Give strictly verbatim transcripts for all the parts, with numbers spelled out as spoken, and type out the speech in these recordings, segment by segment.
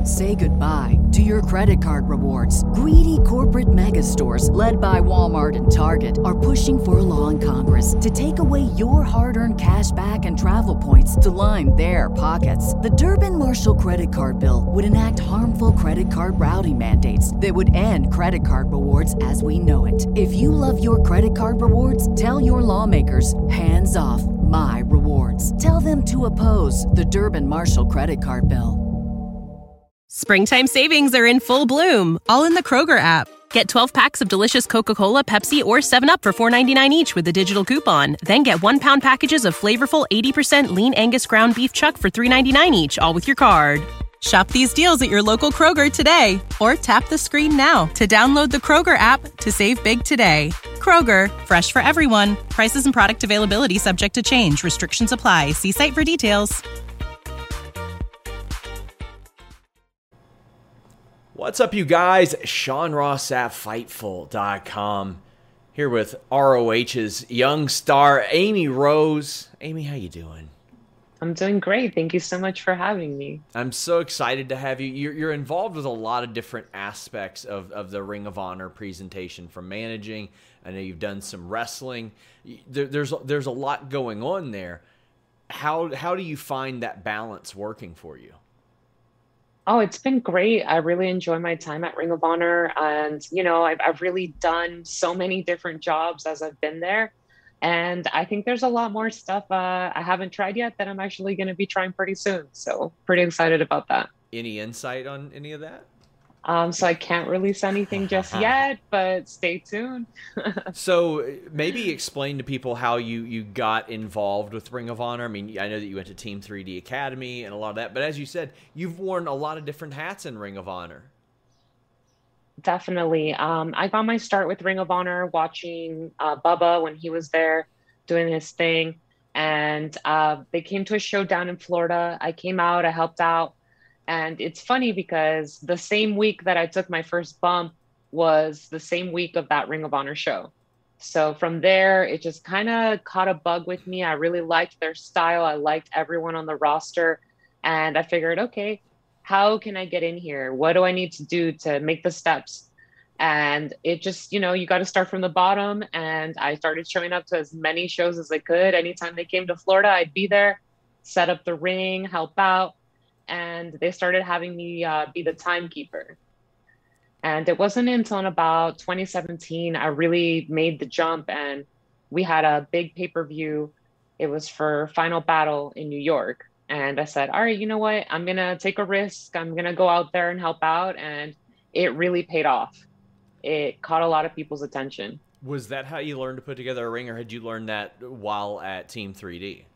Say goodbye to your credit card rewards. Greedy corporate mega stores, led by Walmart and Target, are pushing for a law in Congress to take away your hard-earned cash back and travel points to line their pockets. The Durbin-Marshall credit card bill would enact harmful credit card routing mandates that would end credit card rewards as we know it. If you love your credit card rewards, tell your lawmakers, hands off my rewards. Tell them to oppose the Durbin-Marshall credit card bill. Springtime savings are in full bloom, all in the Kroger app. Get twelve packs of delicious Coca-Cola, Pepsi, or seven up for four ninety-nine each with a digital coupon. Then get one pound packages of flavorful eighty percent lean Angus ground beef chuck for three ninety-nine each, all with your card. Shop these deals at your local Kroger today, or tap the screen now to download the Kroger app to save big today. Kroger, fresh for everyone. Prices and product availability subject to change. Restrictions apply. See site for details. What's up, you guys? Sean Ross at Fightful dot com here with R O H's young star, Amy Rose. Amy, how you doing? I'm doing great. Thank you so much for having me. I'm so excited to have you. You're, you're involved with a lot of different aspects of, of the Ring of Honor presentation, from managing. I know you've done some wrestling. There, there's there's a lot going on there. How how do you find that balance working for you? Oh, it's been great. I really enjoy my time at Ring of Honor. And, you know, I've, I've really done so many different jobs as I've been there. And I think there's a lot more stuff uh, I haven't tried yet that I'm actually going to be trying pretty soon. So pretty excited about that. Any insight on any of that? Um, so I can't release anything just yet, but stay tuned. So maybe explain to people how you, you got involved with Ring of Honor. I mean, I know that you went to Team three D Academy and a lot of that, but as you said, you've worn a lot of different hats in Ring of Honor. Definitely. Um, I got my start with Ring of Honor watching uh, Bubba when he was there doing his thing. And uh, they came to a show down in Florida. I came out, I helped out. And it's funny because the same week that I took my first bump was the same week of that Ring of Honor show. So from there, it just kind of caught a bug with me. I really liked their style. I liked everyone on the roster. And I figured, okay, how can I get in here? What do I need to do to make the steps? And it just, you know, you got to start from the bottom. And I started showing up to as many shows as I could. Anytime they came to Florida, I'd be there, set up the ring, help out. And they started having me uh, be the timekeeper. And it wasn't until about twenty seventeen, I really made the jump, and we had a big pay-per-view. It was for Final Battle in New York. And I said, all right, you know what? I'm going to take a risk. I'm going to go out there and help out. And it really paid off. It caught a lot of people's attention. Was that how you learned to put together a ring, or had you learned that while at Team three D?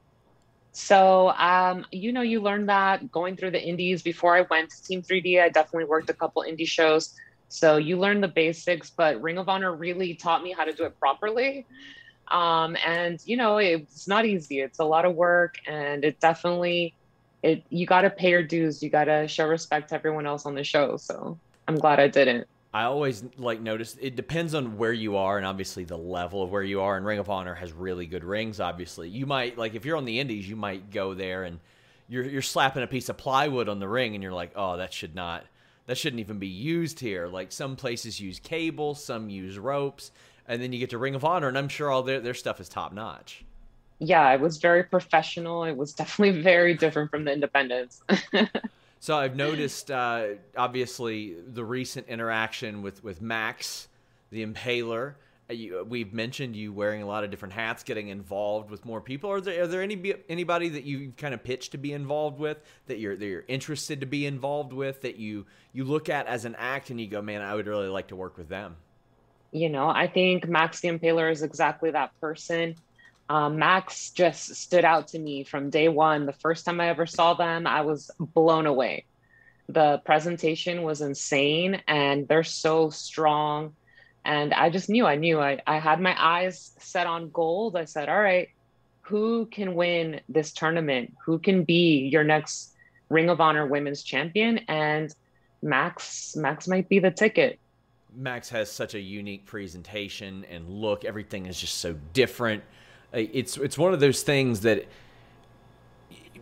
So, um, you know, you learn that going through the indies. Before I went to Team three D, I definitely worked a couple indie shows. So you learn the basics, but Ring of Honor really taught me how to do it properly. Um, and, you know, it's not easy. It's a lot of work, and it definitely, it you got to pay your dues. You got to show respect to everyone else on the show. So I'm glad I didn't. I always like notice it depends on where you are and obviously the level of where you are. And Ring of Honor has really good rings. Obviously, you might like if you're on the indies, you might go there and you're you're slapping a piece of plywood on the ring, and you're like, oh, that should not, that shouldn't even be used here. Like some places use cable, some use ropes, and then you get to Ring of Honor, and I'm sure all their their stuff is top notch. Yeah, it was very professional. It was definitely very different from the independents. So I've noticed, uh, obviously, the recent interaction with, with Max, the Impaler. Uh, you, we've mentioned you wearing a lot of different hats, getting involved with more people. Are there, are there any anybody that you've kind of pitched to be involved with, that you're that you're interested to be involved with, that you you look at as an act and you go, man, I would really like to work with them? You know, I think Max the Impaler is exactly that person. Um, Max just stood out to me from day one. The first time I ever saw them, I was blown away. The presentation was insane, and they're so strong. And I just knew, I knew I, I had my eyes set on gold. I said, all right, who can win this tournament? Who can be your next Ring of Honor Women's Champion? And Max, Max might be the ticket. Max has such a unique presentation and look. Everything is just so different. It's it's one of those things that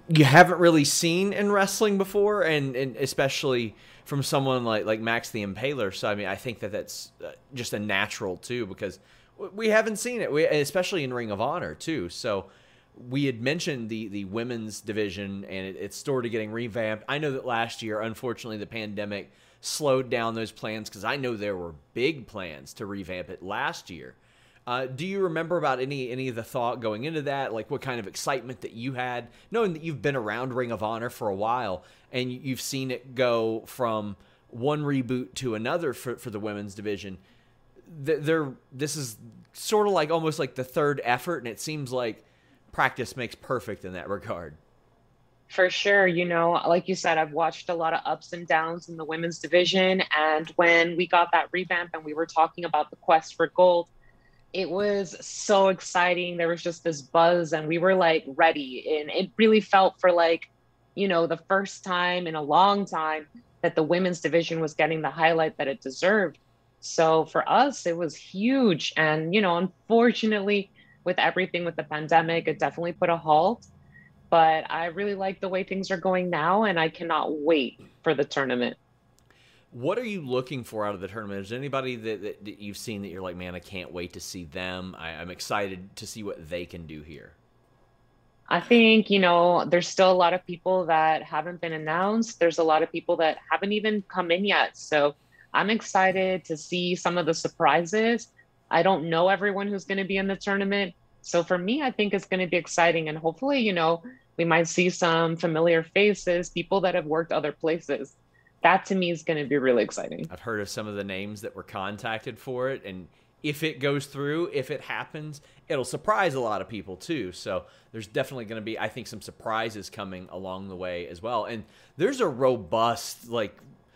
you haven't really seen in wrestling before, and, and especially from someone like, like Max the Impaler. So, I mean, I think that that's just a natural, too, because we haven't seen it, we, especially in Ring of Honor, too. So we had mentioned the, the women's division, and it, it's sort of getting revamped. I know that last year, unfortunately, the pandemic slowed down those plans, because I know there were big plans to revamp it last year. Uh, do you remember about any any of the thought going into that? Like what kind of excitement that you had, knowing that you've been around Ring of Honor for a while and you've seen it go from one reboot to another for, for the women's division? They're, this is sort of like almost like the third effort, and it seems like practice makes perfect in that regard. For sure. You know, like you said, I've watched a lot of ups and downs in the women's division. And when we got that revamp and we were talking about the quest for gold, it was so exciting. There was just this buzz and we were like ready. And it really felt for like, you know, the first time in a long time that the women's division was getting the highlight that it deserved. So for us, it was huge. And, you know, unfortunately, with everything with the pandemic, it definitely put a halt. But I really like the way things are going now, and I cannot wait for the tournament. What are you looking for out of the tournament? Is there anybody that, that, that you've seen that you're like, man, I can't wait to see them? I, I'm excited to see what they can do here. I think, you know, there's still a lot of people that haven't been announced. There's a lot of people that haven't even come in yet. So I'm excited to see some of the surprises. I don't know everyone who's going to be in the tournament. So for me, I think it's going to be exciting. And hopefully, you know, we might see some familiar faces, people that have worked other places. That to me is going to be really exciting. I've heard of some of the names that were contacted for it. And if it goes through, if it happens, it'll surprise a lot of people too. So there's definitely going to be, I think, some surprises coming along the way as well. And there's a robust, like,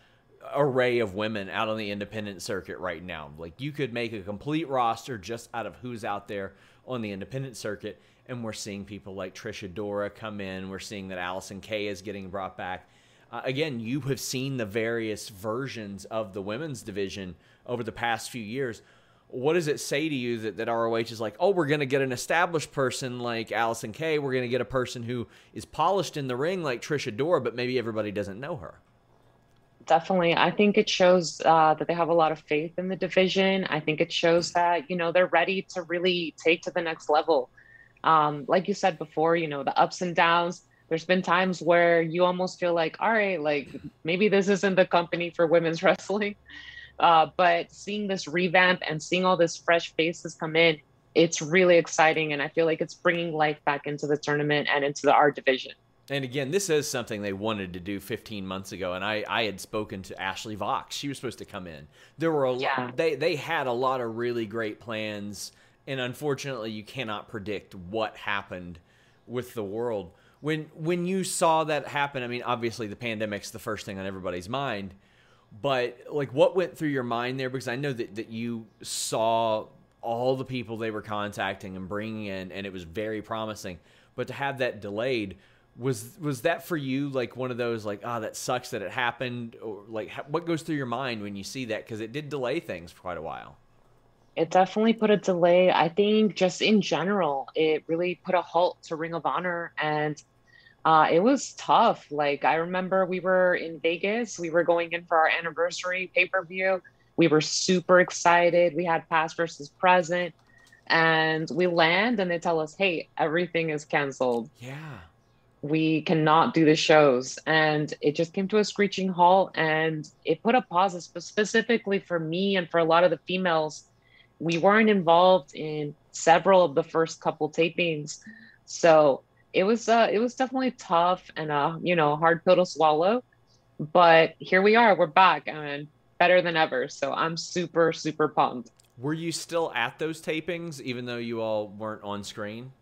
array of women out on the independent circuit right now. Like, you could make a complete roster just out of who's out there on the independent circuit. And we're seeing people like Trish Adora come in. We're seeing that Allison Kay is getting brought back. Uh, again, you have seen the various versions of the women's division over the past few years. What does it say to you that, that R O H is like, oh, we're going to get an established person like Allison Kay. We're going to get a person who is polished in the ring like Trish Adora, but maybe everybody doesn't know her? Definitely. I think it shows uh, that they have a lot of faith in the division. I think it shows that, you know, they're ready to really take to the next level. Um, like you said before, you know, the ups and downs. There's been times where you almost feel like, all right, like maybe this isn't the company for women's wrestling. Uh, but seeing this revamp and seeing all this fresh faces come in, it's really exciting. And I feel like it's bringing life back into the tournament and into the R division. And again, this is something they wanted to do fifteen months ago. And I, I had spoken to Ashley Vox. She was supposed to come in. There were a yeah. lot, they, they had a lot of really great plans. And unfortunately, you cannot predict what happened with the world. When when you saw that happen, I mean, obviously the pandemic's the first thing on everybody's mind. But, like, what went through your mind there? Because I know that, that you saw all the people they were contacting and bringing in, and it was very promising. But to have that delayed, was was that for you, like, one of those, like, ah, oh, that sucks that it happened? Or, like, what goes through your mind when you see that? Because it did delay things for quite a while. It definitely put a delay. I think just in general, it really put a halt to Ring of Honor. And Uh, it was tough. Like, I remember we were in Vegas. We were going in for our anniversary pay-per-view. We were super excited. We had past versus present. And we land and they tell us, hey, everything is canceled. Yeah. We cannot do the shows. And it just came to a screeching halt. And it put a pause, specifically for me and for a lot of the females. We weren't involved in several of the first couple tapings. So It was uh, it was definitely tough and a you know hard pill to swallow, but here we are. We're back and better than ever. So I'm super super pumped. Were you still at those tapings, even though you all weren't on screen?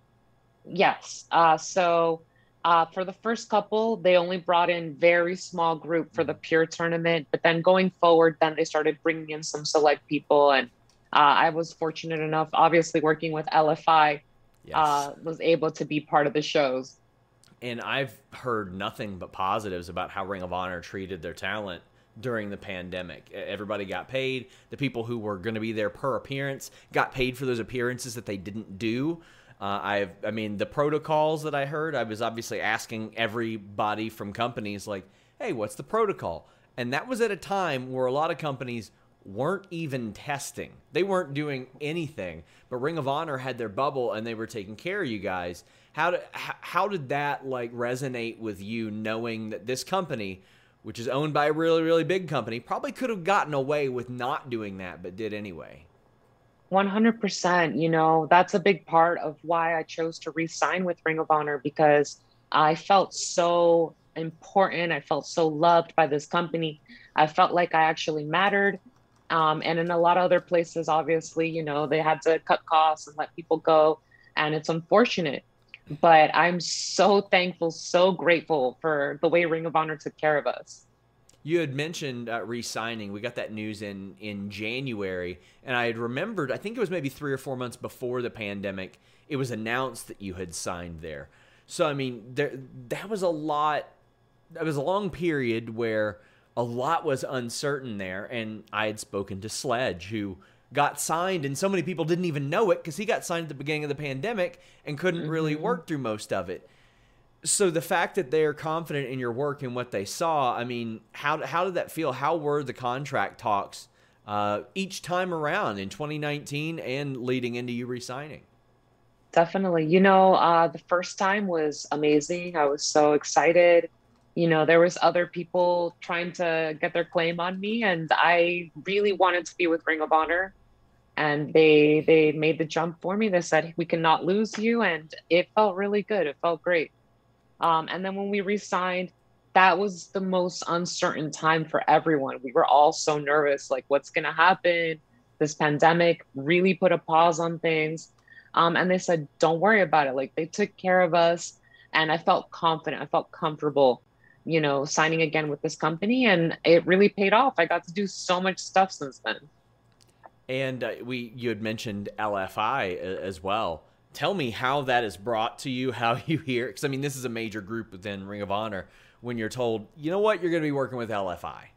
Yes. Uh, so uh, for the first couple, they only brought in very small group for the pure tournament, but then going forward, then they started bringing in some select people, and uh, I was fortunate enough, obviously working with L F I. Yes. Uh, was able to be part of the shows. And I've heard nothing but positives about how Ring of Honor treated their talent during the pandemic. Everybody got paid. The people who were going to be there per appearance got paid for those appearances that they didn't do. Uh, I've, I mean, the protocols that I heard, I was obviously asking everybody from companies like, hey, what's the protocol? And that was at a time where a lot of companies weren't even testing. They weren't doing anything. But Ring of Honor had their bubble and they were taking care of you guys. How did, how did that like resonate with you, knowing that this company, which is owned by a really, really big company, probably could have gotten away with not doing that, but did anyway? one hundred percent. You know, that's a big part of why I chose to re-sign with Ring of Honor, because I felt so important. I felt so loved by this company. I felt like I actually mattered. Um, and in a lot of other places, obviously, you know, they had to cut costs and let people go. And it's unfortunate. But I'm so thankful, so grateful for the way Ring of Honor took care of us. You had mentioned uh, re-signing. We got that news in, in January, and I had remembered, I think it was maybe three or four months before the pandemic, it was announced that you had signed there. So, I mean, there that was a lot, that was a long period where a lot was uncertain there, and I had spoken to Sledge, who got signed, and so many people didn't even know it because he got signed at the beginning of the pandemic and couldn't mm-hmm. really work through most of it. So the fact that they're confident in your work and what they saw, I mean, how how did that feel? How were the contract talks uh, each time around in twenty nineteen and leading into you resigning? Definitely. You know, uh, the first time was amazing. I was so excited. You know, there was other people trying to get their claim on me, and I really wanted to be with Ring of Honor. And they they made the jump for me. They said, we cannot lose you. And it felt really good. It felt great. Um, and then when we re-signed, that was the most uncertain time for everyone. We were all so nervous, like what's going to happen? This pandemic really put a pause on things. Um, and they said, don't worry about it. Like, they took care of us. And I felt confident. I felt comfortable, you know, signing again with this company. And it really paid off. I got to do so much stuff since then. And uh, we, you had mentioned L F I as well. Tell me how that is brought to you, how you hear, because I mean, this is a major group within Ring of Honor, when you're told, you know what, you're going to be working with L F I.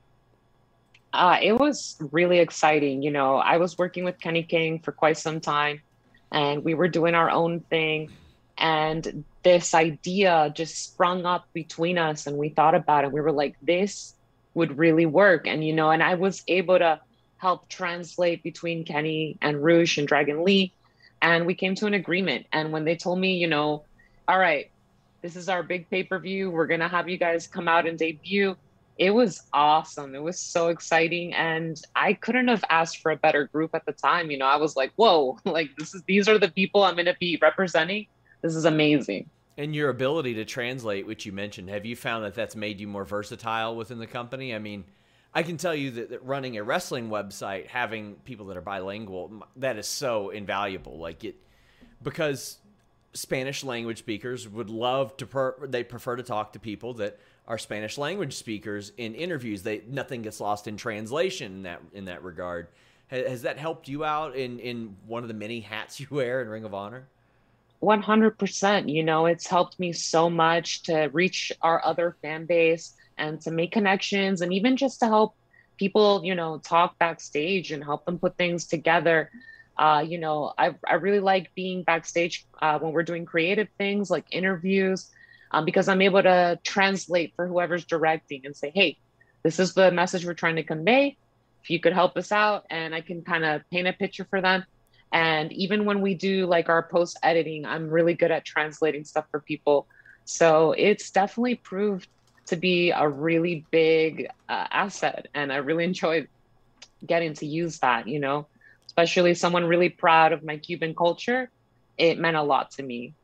Uh, it was really exciting. You know, I was working with Kenny King for quite some time, and we were doing our own thing. And this idea just sprung up between us, and we thought about it. We were like, this would really work. And, you know, and I was able to help translate between Kenny and Rush and Dragon Lee. And we came to an agreement. And when they told me, you know, all right, this is our big pay-per-view, we're going to have you guys come out and debut, it was awesome. It was so exciting. And I couldn't have asked for a better group at the time. You know, I was like, whoa, like this is, these are the people I'm going to be representing. This is amazing. And your ability to translate, which you mentioned, have you found that that's made you more versatile within the company? I mean, I can tell you that, that running a wrestling website, having people that are bilingual, that is so invaluable. Like it, because Spanish language speakers would love to, per, they prefer to talk to people that are Spanish language speakers in interviews. They, nothing gets lost in translation in that, in that regard. Has, has that helped you out in, in one of the many hats you wear in Ring of Honor? one hundred percent. You know, it's helped me so much to reach our other fan base and to make connections, and even just to help people, you know, talk backstage and help them put things together. Uh, you know, I I really like being backstage uh, when we're doing creative things like interviews, um, because I'm able to translate for whoever's directing and say, hey, this is the message we're trying to convey. If you could help us out, and I can kind of paint a picture for them. And even when we do like our post editing, I'm really good at translating stuff for people. So it's definitely proved to be a really big uh, asset. And I really enjoyed getting to use that, you know, especially someone really proud of my Cuban culture. It meant a lot to me.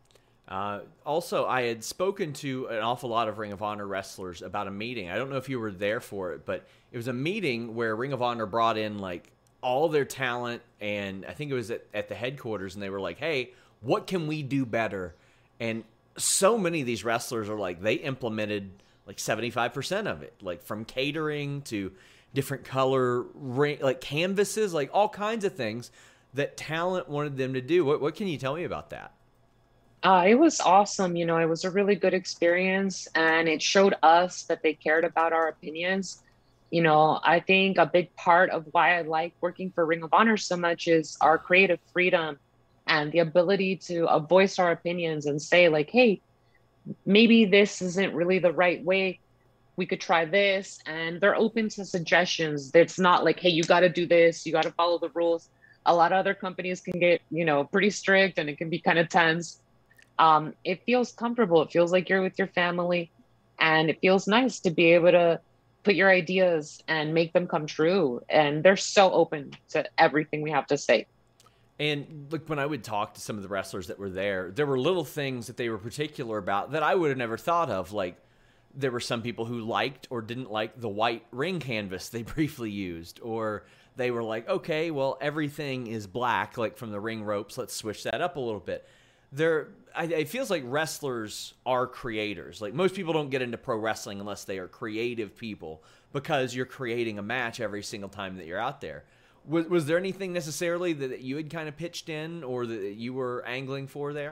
Uh, also, I had spoken to an awful lot of Ring of Honor wrestlers about a meeting. I don't know if you were there for it, but it was a meeting where Ring of Honor brought in like all their talent, and I think it was at, at the headquarters, and they were like, hey, what can we do better? And so many of these wrestlers are like, they implemented like seventy-five percent of it, like from catering to different color ring, like canvases, like all kinds of things that talent wanted them to do. What, what can you tell me about that? Uh, it was awesome. You know, it was a really good experience, and it showed us that they cared about our opinions. You know, I think a big part of why I like working for Ring of Honor so much is our creative freedom and the ability to uh, voice our opinions and say like, hey, maybe this isn't really the right way. We could try this. And they're open to suggestions. It's not like, hey, you got to do this. You got to follow the rules. A lot of other companies can get, you know, pretty strict and it can be kind of tense. Um, it feels comfortable. It feels like you're with your family, and it feels nice to be able to put your ideas and make them come true. And they're so open to everything we have to say. And look, when I would talk to some of the wrestlers that were there, there were little things that they were particular about that I would have never thought of. Like, there were some people who liked or didn't like the white ring canvas they briefly used, or they were like, okay, well, everything is black, like from the ring ropes. Let's switch that up a little bit. There, I, it feels like wrestlers are creators. Like, most people don't get into pro wrestling unless they are creative people, because you're creating a match every single time that you're out there. Was, was there anything necessarily that you had kind of pitched in or that you were angling for there?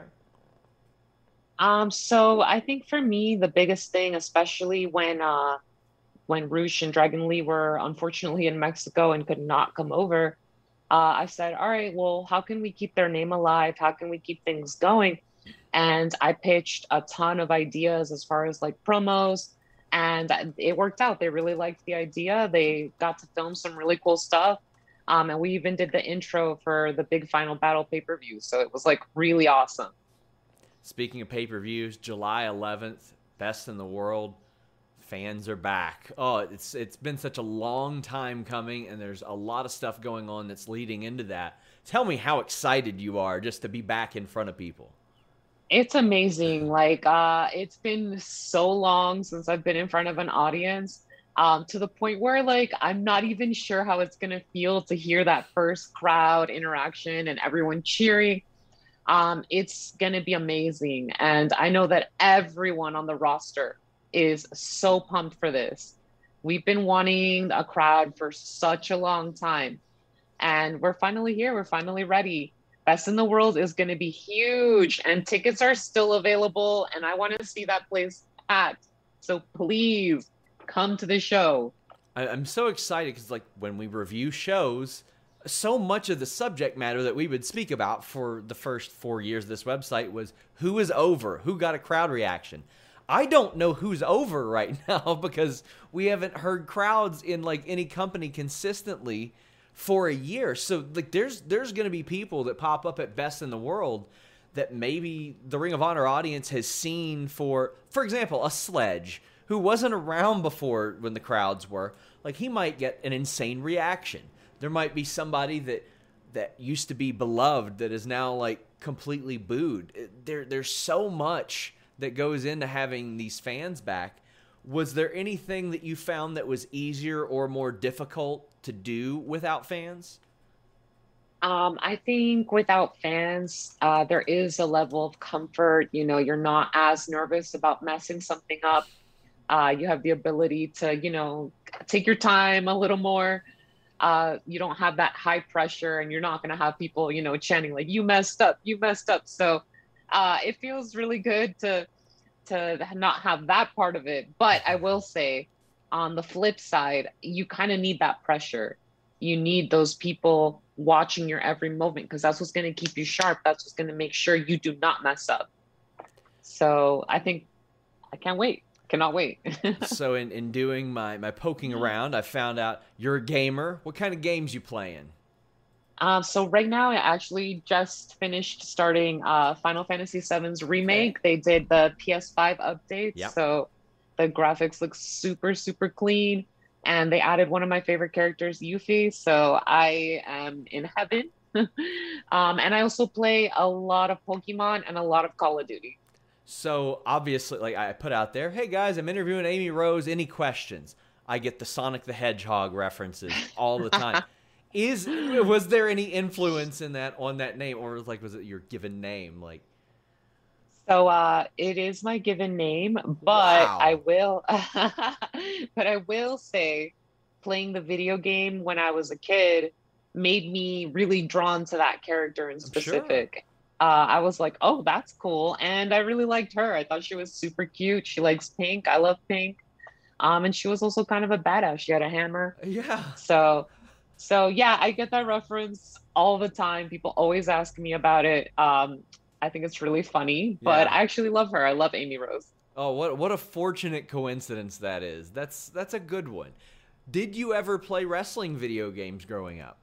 Um, so I think for me, the biggest thing, especially when uh, when Roosh and Dragon Lee were unfortunately in Mexico and could not come over, uh, I said, all right, well, how can we keep their name alive? How can we keep things going? And I pitched a ton of ideas as far as like promos, and it worked out. They really liked the idea. They got to film some really cool stuff. Um, and we even did the intro for the big Final Battle pay-per-view. So it was like really awesome. Speaking of pay-per-views, July eleventh, Best in the World, fans are back. Oh, it's it's been such a long time coming, and there's a lot of stuff going on that's leading into that. Tell me how excited you are just to be back in front of people. It's amazing. Like, uh, it's been so long since I've been in front of an audience, um, to the point where, like, I'm not even sure how it's going to feel to hear that first crowd interaction and everyone cheering. Um, it's going to be amazing. And I know that everyone on the roster is so pumped for this. We've been wanting a crowd for such a long time, and we're finally here. We're finally ready. Best in the World is going to be huge, and tickets are still available, and I want to see that place packed. So please come to the show. I, I'm so excited because, like, when we review shows, so much of the subject matter that we would speak about for the first four years of this website was who is over, who got a crowd reaction. I don't know who's over right now because we haven't heard crowds in like any company consistently for a year. So like there's there's going to be people that pop up at Best in the World that maybe the Ring of Honor audience has seen for, for example, a Sledge who wasn't around before when the crowds were. Like, he might get an insane reaction. There might be somebody that that used to be beloved that is now like completely booed. There there's so much that goes into having these fans back. Was there anything that you found that was easier or more difficult to do without fans? Um, I think without fans, uh, there is a level of comfort. You know, you're not as nervous about messing something up. Uh, you have the ability to, you know, take your time a little more. Uh, you don't have that high pressure, and you're not going to have people, you know, chanting like, you messed up, you messed up. So uh, it feels really good to to not have that part of it. But I will say, on the flip side, you kind of need that pressure. You need those people watching your every movement, because that's what's going to keep you sharp. That's what's going to make sure you do not mess up. So I think I can't wait. Cannot wait. So in, in doing my, my poking around, I found out you're a gamer. What kind of games you playing? Um, so right now I actually just finished starting uh, Final Fantasy seven's remake. Okay. They did the P S five update. Yep. So the graphics look super, super clean. And they added one of my favorite characters, Yuffie. So I am in heaven. um, and I also play a lot of Pokemon and a lot of Call of Duty. So obviously, like I put out there, hey guys, I'm interviewing Amy Rose. Any questions? I get the Sonic the Hedgehog references all the time. Is was there any influence in that on that name, or like was it your given name? Like, so uh, it is my given name, but wow. I will, but I will say, playing the video game when I was a kid made me really drawn to that character in specific. Sure. Uh, I was like, oh, that's cool. And I really liked her. I thought she was super cute. She likes pink. I love pink. Um, and she was also kind of a badass. She had a hammer. Yeah. So So yeah, I get that reference all the time. People always ask me about it. Um, I think it's really funny, but Yeah. I actually love her. I love Amy Rose. Oh, what what a fortunate coincidence that is. That's that's a good one. Did you ever play wrestling video games growing up?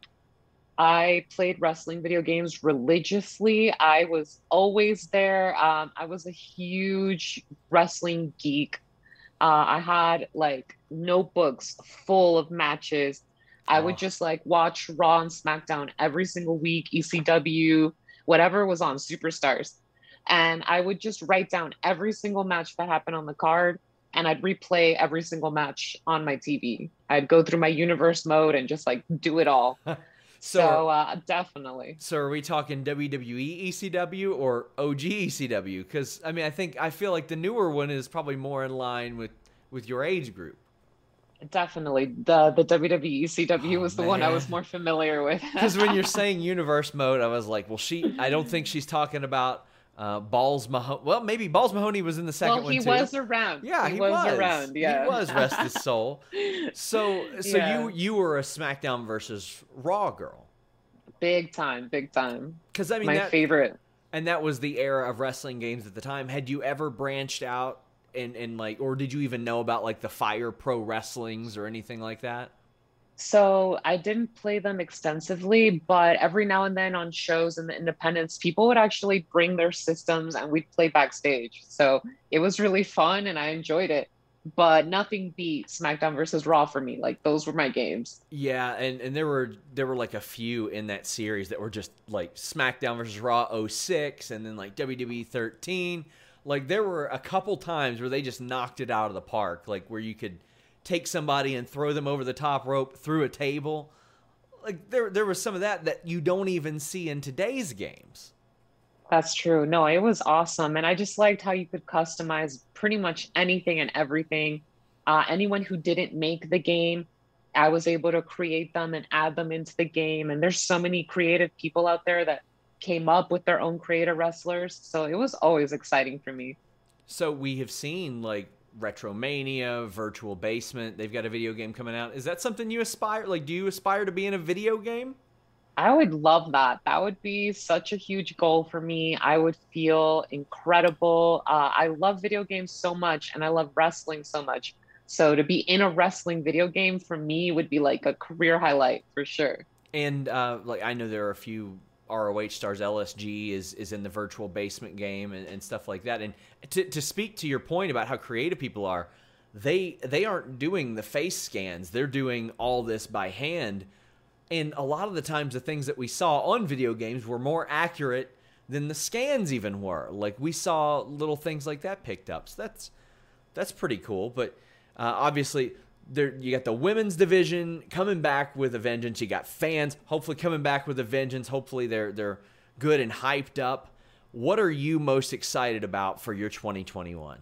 I played wrestling video games religiously. I was always there. Um, I was a huge wrestling geek. Uh, I had like notebooks full of matches. I would Oh, just like watch Raw and SmackDown every single week, E C W, whatever was on Superstars. And I would just write down every single match that happened on the card, and I'd replay every single match on my T V. I'd go through my universe mode and just like do it all. so So uh, definitely. so are we talking W W E E C W or O G E C W? Because I mean, I think I feel like the newer one is probably more in line with with your age group. Definitely. The the W W E C W Oh, was the one I was man. more familiar with. Because when you're saying universe mode, I was like, well, she. I don't think she's talking about uh, Balls Mahoney. Well, maybe Balls Mahoney was in the second well, one he too. was around. Yeah, he, he was, was around. Yeah, he was. Rest his soul. So, so Yeah. you you were a SmackDown versus Raw girl. Big time, big time. Because I mean, My that, favorite. and that was the era of wrestling games at the time. Had you ever branched out and and like, or did you even know about like the Fire Pro Wrestlings or anything like that? So I didn't play them extensively, but every now and then on shows in the independents, people would actually bring their systems and we'd play backstage. So it was really fun and I enjoyed it. But nothing beat SmackDown versus Raw for me. Like those were my games. Yeah, and, and there were there were like a few in that series that were just like SmackDown versus Raw oh six and then like W W E thirteen. Like there were a couple times where they just knocked it out of the park, like where you could take somebody and throw them over the top rope through a table. Like there there was some of that that you don't even see in today's games. That's true. No, it was awesome. And I just liked how you could customize pretty much anything and everything. Uh, anyone who didn't make the game, I was able to create them and add them into the game. And there's so many creative people out there that came up with their own creative wrestlers. So it was always exciting for me. So we have seen like Retromania, Virtual Basement. They've got a video game coming out. Is that something you aspire? Like, do you aspire to be in a video game? I would love that. That would be such a huge goal for me. I would feel incredible. Uh, I love video games so much and I love wrestling so much. So to be in a wrestling video game for me would be like a career highlight for sure. And uh, like I know there are a few R O H stars. L S G is is in the Virtual Basement game and, and stuff like that. And to to speak to your point about how creative people are, they they aren't doing the face scans. They're doing all this by hand. And a lot of the times the things that we saw on video games were more accurate than the scans even were. Like we saw little things like that picked up. So that's that's pretty cool. But uh, obviously there you got the women's division coming back with a vengeance. You got fans hopefully coming back with a vengeance. Hopefully they're they're good and hyped up. What are you most excited about for your twenty twenty-one?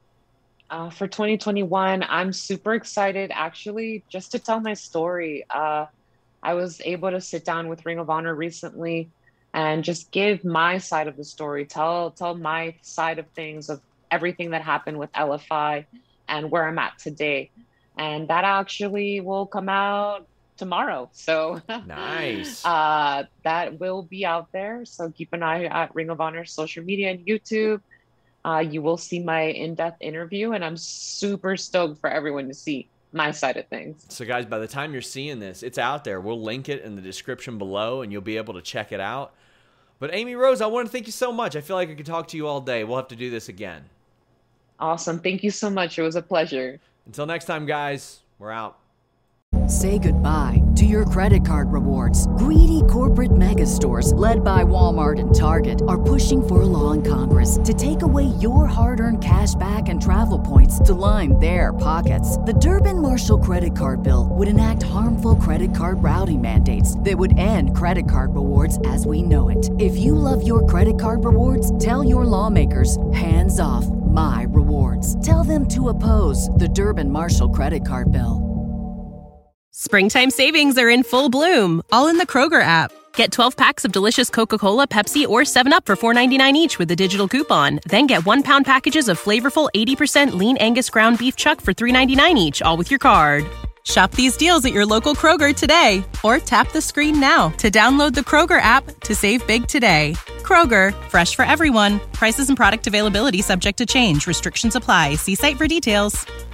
Uh, for twenty twenty-one, I'm super excited actually just to tell my story. Uh, I was able to sit down with Ring of Honor recently and just give my side of the story, tell tell my side of things of everything that happened with L F I and where I'm at today. And that actually will come out tomorrow. So Nice. uh, that will be out there. So keep an eye at Ring of Honor's social media and YouTube. Uh, you will see my in-depth interview, and I'm super stoked for everyone to see my side of things. So guys, by the time you're seeing this, it's out there. We'll link it in the description below and you'll be able to check it out. But Amy Rose, I want to thank you so much. I feel like I could talk to you all day. We'll have to do this again. Awesome. Thank you so much. It was a pleasure. Until next time, guys, we're out. Say goodbye to your credit card rewards. Greedy corporate mega stores, led by Walmart and Target, are pushing for a law in Congress to take away your hard-earned cash back and travel points to line their pockets. The Durbin-Marshall credit card bill would enact harmful credit card routing mandates that would end credit card rewards as we know it. If you love your credit card rewards, tell your lawmakers, hands off my rewards. Tell them to oppose the Durbin-Marshall credit card bill. Springtime savings are in full bloom, all in the Kroger app. Get twelve packs of delicious Coca-Cola, Pepsi, or seven up for four ninety-nine each with a digital coupon. Then get one pound packages of flavorful eighty percent lean Angus ground beef chuck for three ninety-nine each, all with your card. Shop these deals at your local Kroger today, or tap the screen now to download the Kroger app to save big today. Kroger, fresh for everyone. Prices and product availability subject to change. Restrictions apply. See site for details.